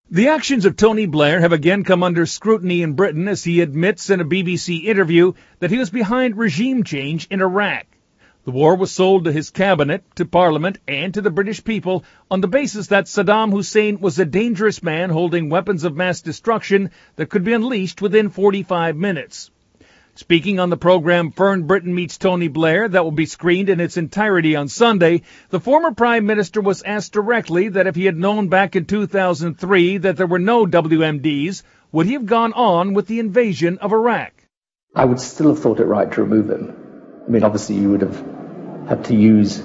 The actions of Tony Blair have again come under scrutiny in Britain as he admits in a BBC interview that he was behind regime change in Iraq. The war was sold to his cabinet, to Parliament, and to the British people on the basis that Saddam Hussein was a dangerous man holding weapons of mass destruction that could be unleashed within 45 minutes. Speaking on the program Fern Britain Meets Tony Blair that will be screened in its entirety on Sunday, the former Prime Minister was asked directly that if he had known back in 2003 that there were no WMDs, would he have gone on with the invasion of Iraq? I would still have thought it right to remove him. I mean, obviously you would have had to use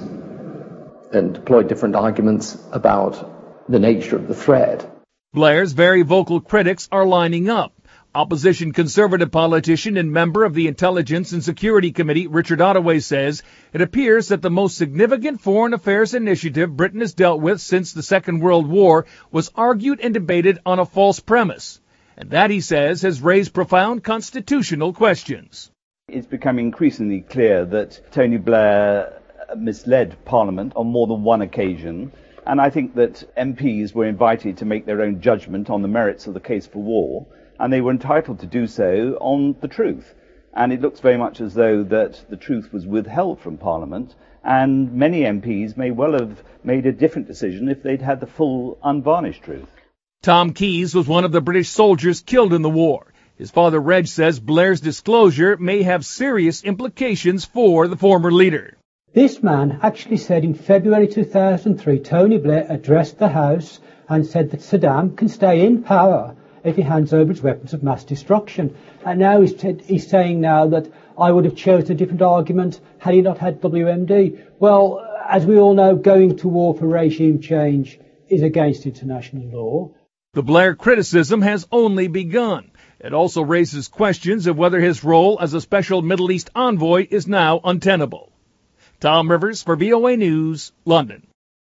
and deploy different arguments about the nature of the threat. Blair's very vocal critics are lining up. Opposition Conservative politician and member of the Intelligence and Security Committee, Richard Ottaway, says it appears that the most significant foreign affairs initiative Britain has dealt with since the Second World War was argued and debated on a false premise. And that, he says, has raised profound constitutional questions. It's becoming increasingly clear that Tony Blair misled Parliament on more than one occasion. And I think that MPs were invited to make their own judgment on the merits of the case for war. And they were entitled to do so on the truth. And it looks very much as though that the truth was withheld from Parliament, and many MPs may well have made a different decision if they'd had the full, unvarnished truth. Tom Keyes was one of the British soldiers killed in the war. His father, Reg, says Blair's disclosure may have serious implications for the former leader. This man actually said in February 2003, Tony Blair addressed the House and said that Saddam can stay in power if he hands over his weapons of mass destruction. And now he's saying now that I would have chosen a different argument had he not had WMD. Well, as we all know, going to war for regime change is against international law. The Blair criticism has only begun. It also raises questions of whether his role as a special Middle East envoy is now untenable. Tom Rivers for VOA News, London.